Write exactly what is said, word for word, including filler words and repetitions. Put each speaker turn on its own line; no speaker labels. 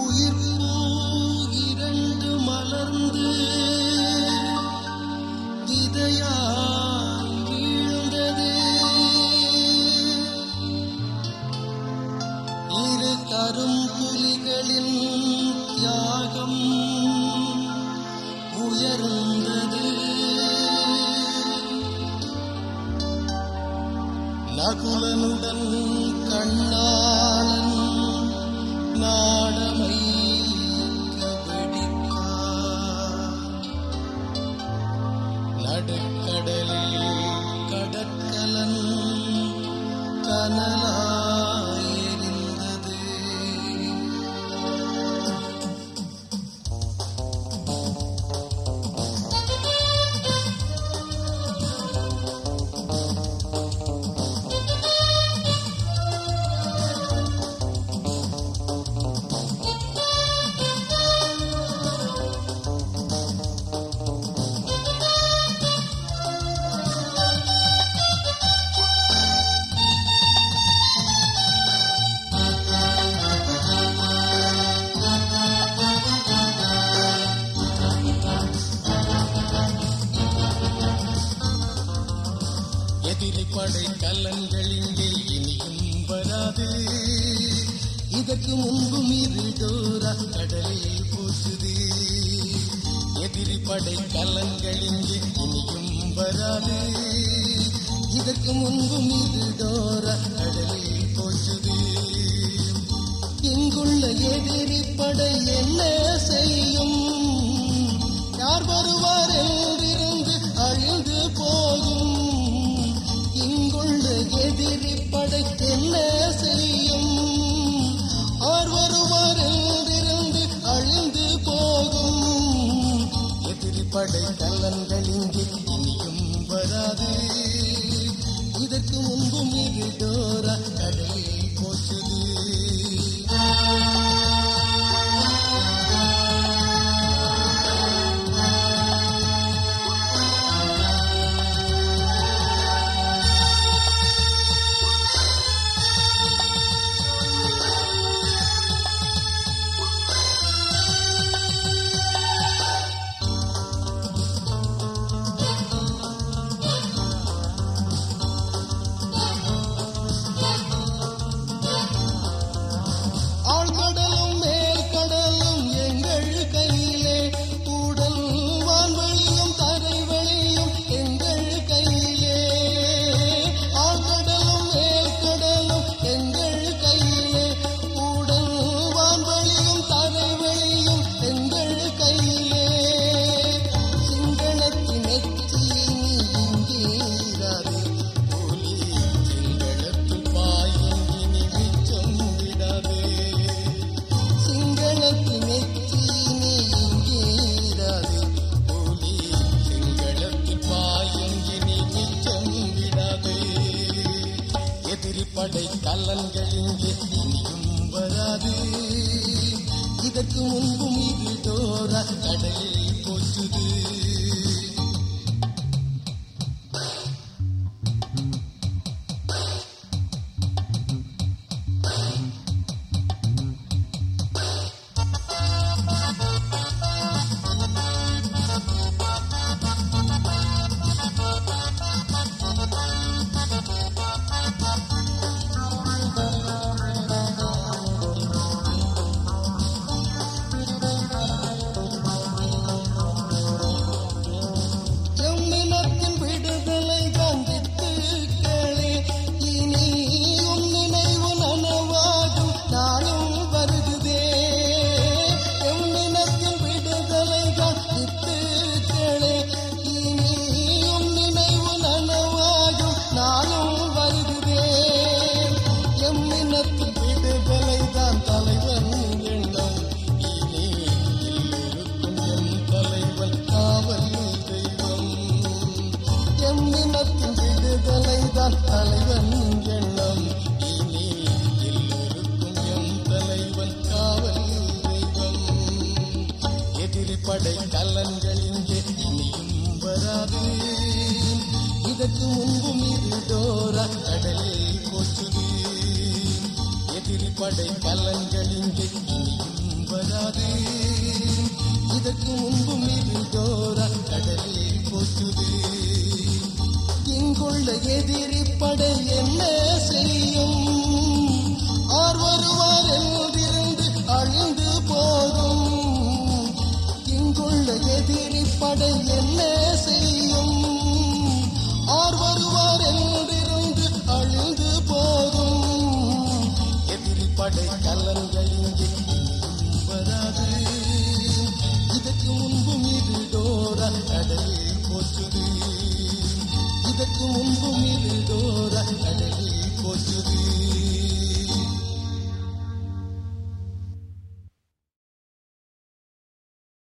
நகுலனுடன் கண்ணாளன் நாடமை வெடிக்க நடுக்கடலில் கடற்கலன் கனலாயிருந்தது. எதிரிப்படை கலன்கள் இங்கே இனியும் வராது. இதற்கு முன்பும் இருடோரா கடலில் போச்சுது. எதிரிப்படை கலன்கள் இங்கே இனியும் வராது. இதற்கு முன்பும் இருடோரா கடலில் போச்சுது. இங்குள்ள எதிரிப்படை என்ன செய்யும்? யார் வருவார் என்றிருந்து அழிந்து போகும். இங்குள்ள எதிரிப்படை என்ன செய்யும்? ஆர் வருவார் என்றிருந்து அழிந்து போகும். எதிரிப்படை கலன்கள் இங்கே இனியும் வராது. இதற்கு முன்பும் இருடோரா கடலில் போச்சுது. எதிரிப்படை கலன்கள் இங்கே இனியும் வராது. இதற்கு முன்பும் இருடோரா கடலில் போச்சுது. தலைவன் எண்ணம் இனி எல்லோருக்கும் எம் தலைவன் காவல் தெய்வம். எதிரிப்படை கலன்கள் இங்கே இனியும் வராது. இதற்கு முன்பும் இருடோரா கடலில் போச்சுது. எதிரிப்படை கலன்கள் இங்கே இனியும் வராது. இதற்கு முன்பும் இருந்தோரா கடலில் போற்றுது. இங்குள்ள எதிரி படை என்ன செய்யும்? ஆர் வருவார் என்றிருந்து அழிந்து போகும். இங்குள்ள எதிரி படை என்ன செய்யும்? ஆர் வருவார் என்றிருந்து அழிந்து போகும். எதிரி படை கலங்கள் இங்கே வராது. இதற்கு முன்பும் இது டோரா கடலில் போற்றுது. இதற்கு முன்பும் இது டோரா கடலில் போற்றுது.